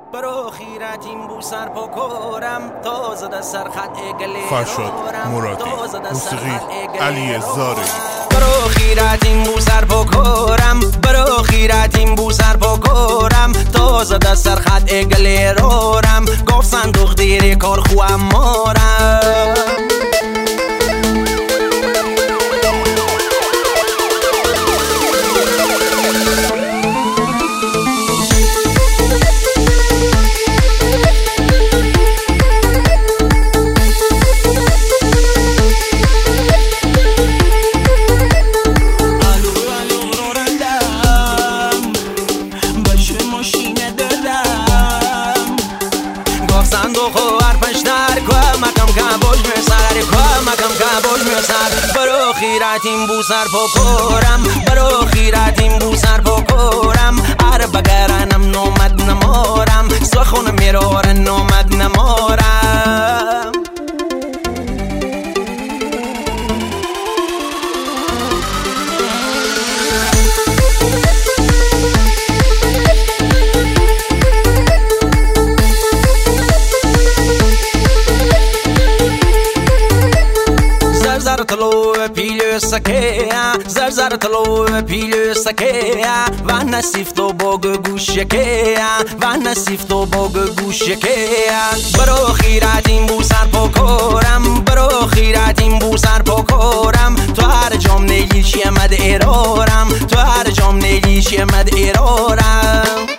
برو خیرتیم بو سر پاکارم تازه در سر خط اگلی فرشاد مرادی، موسیقی علی زاری. برو خیرتیم بو سر پاکارم، برو خیرتیم بو سر پاکارم تازه در سر خط اگلی رارم گفت صندوق دیری کار خوام مارم. برو خیرتیم بو سر پاکارم، برو خیرتیم بو سر پاکارم ار بگرنم نومد نمارم سخون میرارن نومد نمارم. زر تلو پیلو سکه زر تلو پیلو سکه و نصیف تو باگ گوشکه و نصیف تو باگ گوشکه. برو خیرتیم بو سر پاکارم، برو خیرتیم بو سر پاکارم تو هر جام نیلیشی مد ایرارم، تو هر جام نیلیشی مد ایرارم.